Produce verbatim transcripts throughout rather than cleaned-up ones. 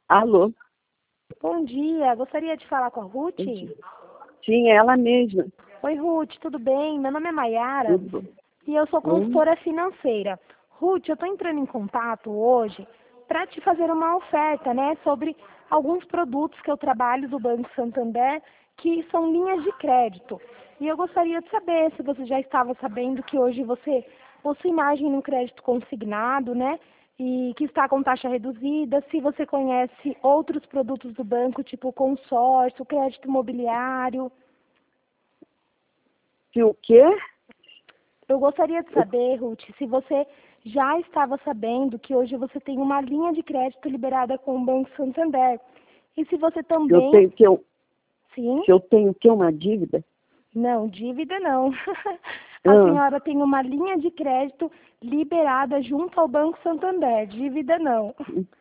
Alô? Bom dia, gostaria de falar com a Ruth? Sim, é ela mesma. Oi, Ruth, tudo bem? Meu nome é Maiara Tudo. e eu sou Hum? consultora financeira. Ruth, eu estou entrando em contato hoje para te fazer uma oferta, né, sobre alguns produtos que eu trabalho do Banco Santander, que são linhas de crédito. E eu gostaria de saber se você já estava sabendo que hoje você possui margem no crédito consignado, né? E que está com taxa reduzida, se você conhece outros produtos do banco, tipo consórcio, crédito imobiliário. Que o quê? Eu gostaria de saber, Ruth, se você já estava sabendo que hoje você tem uma linha de crédito liberada com o Banco Santander. E se você Que eu também... tenho que eu, Sim? que eu tenho que uma dívida? Não, dívida não. A Ah, senhora tem uma linha de crédito liberada junto ao Banco Santander. Dívida não.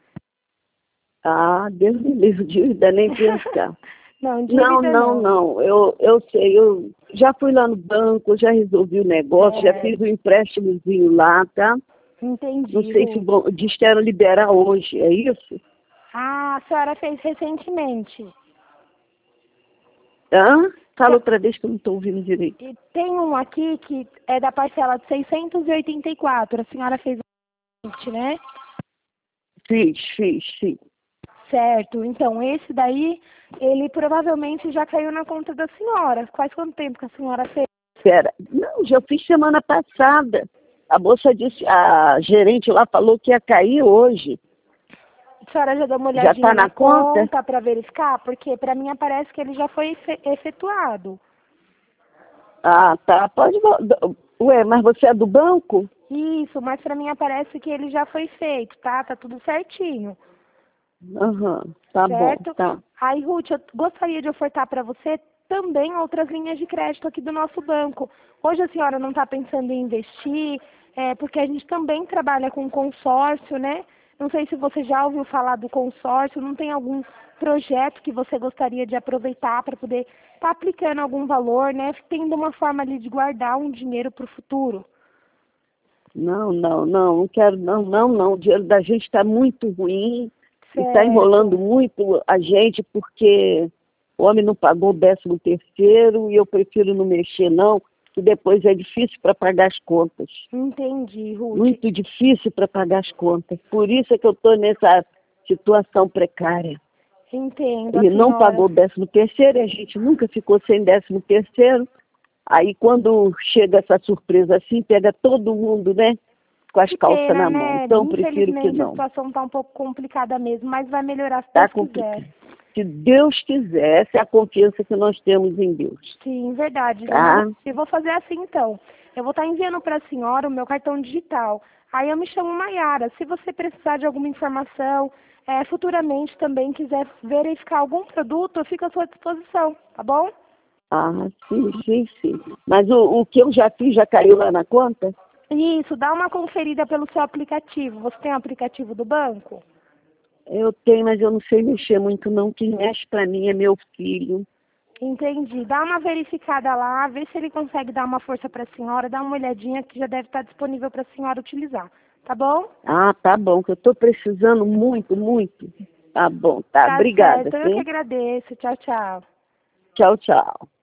ah, Deus me livre, dívida nem pensar. Não, Não, dívida não, não. não. Eu, eu sei, eu já fui lá no banco, já resolvi o negócio, já É, fiz o empréstimozinho lá, tá? Não entendi, sei se Ruth. vão, disseram liberar hoje, é isso? Ah, a senhora fez recentemente. Hã? Fala Te- outra vez que eu não estou ouvindo direito. e Tem um aqui que é da parcela de seiscentos e oitenta e quatro. A senhora fez o né? Fiz, fiz, sim. Certo. Então, esse daí, ele provavelmente já caiu na conta da senhora. Faz quanto tempo que a senhora fez? Espera. Não, já fiz semana passada. A moça disse, a gerente lá falou que ia cair hoje. A senhora já deu uma Já olhadinha está na na conta? conta para verificar? Porque para mim aparece que ele já foi efe- efetuado. Ah, tá. Pode. vo- Ué, mas você é do banco? Isso, mas para mim aparece que ele já foi feito, tá? Tá tudo certinho, Aham, tá bom, certo? tá. Aí, Ruth, eu gostaria de ofertar para você também outras linhas de crédito aqui do nosso banco. Hoje a senhora não está pensando em investir, é, porque a gente também trabalha com consórcio, né? Não sei se você já ouviu falar do consórcio, não tem algum projeto que você gostaria de aproveitar para poder estar aplicando algum valor, né? Tendo uma forma ali de guardar um dinheiro para o futuro. Não, não, não, não quero, não, não, não. O dinheiro da gente está muito ruim e está enrolando Certo. muito a gente porque o homem não pagou o décimo terceiro e eu prefiro não mexer, não, que depois é difícil para pagar as contas. Entendi, Ruth. Muito difícil para pagar as contas. Por isso é que eu estou nessa situação precária. Entendo, a Ele não senhora. pagou o décimo terceiro e a gente nunca ficou sem décimo terceiro. Aí quando chega essa surpresa assim, pega todo mundo, né? Com as Que calças pena, na mão. né? Então prefiro que Infelizmente a não. situação está um pouco complicada mesmo, mas vai melhorar se Tá Deus quiser. complicado. Se Deus quiser, essa é a confiança que nós temos em Deus. Sim, verdade, dona Ruth. Tá? Eu vou fazer assim então. Eu vou estar enviando para a senhora o meu cartão digital. Aí eu me chamo Maiara. Se você precisar de alguma informação, é, futuramente também quiser verificar algum produto, eu fico à sua disposição, tá bom? Ah, sim, sim, sim. Mas o, o que eu já fiz já caiu lá na conta? Isso, dá uma conferida pelo seu aplicativo. Você tem o aplicativo do banco? Eu tenho, mas eu não sei mexer muito não. Quem mexe para mim é meu filho. Entendi. Dá uma verificada lá, vê se ele consegue dar uma força para a senhora, dá uma olhadinha que já deve estar disponível para a senhora utilizar. Tá bom? Ah, tá bom, que eu estou precisando muito, muito. Tá bom, tá. Tá Obrigada, certo. Eu que sim. agradeço. Tchau, tchau. Tchau, tchau.